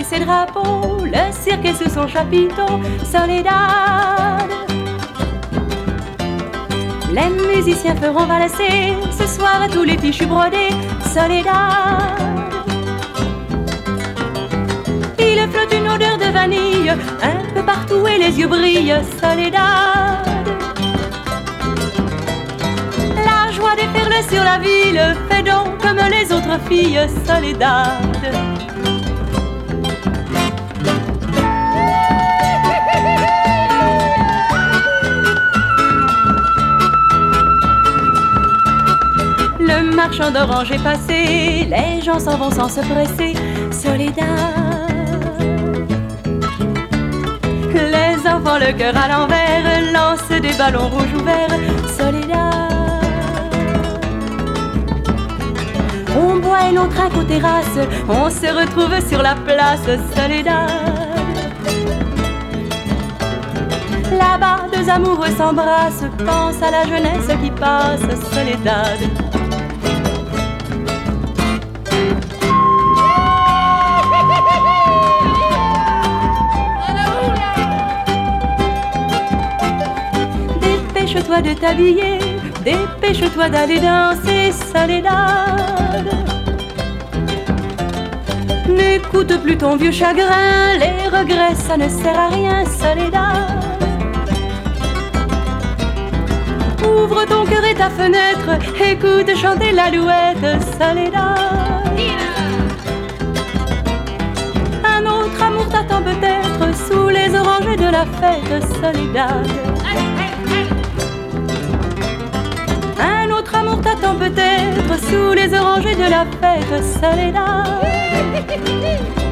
et ses drapeaux, le cirque est sous son chapiteau. Soledad. Les musiciens feront valser ce soir tous les fichus brodés. Soledad. Il flotte une odeur de vanille un peu partout et les yeux brillent. Soledad. La joie déferle sur la ville, fais donc comme les autres filles. Soledad. Le marchand d'orange est passé, les gens s'en vont sans se presser. Soledad. Les enfants le cœur à l'envers lancent des ballons rouges ouverts. Soledad. On boit et l'on trinque aux terrasses, on se retrouve sur la place. Soledad. Là-bas, deux amoureux s'embrassent, pense à la jeunesse qui passe. Soledad. Dépêche-toi de t'habiller, dépêche-toi d'aller danser. Soledad. N'écoute plus ton vieux chagrin, les regrets ça ne sert à rien. Soledad. Ouvre ton cœur et ta fenêtre, écoute chanter l'alouette. Soledad. Un autre amour t'attend peut-être sous les oranges de la fête. Soledad. Un autre amour t'attend peut-être sous les oranges de la fête. Soledad.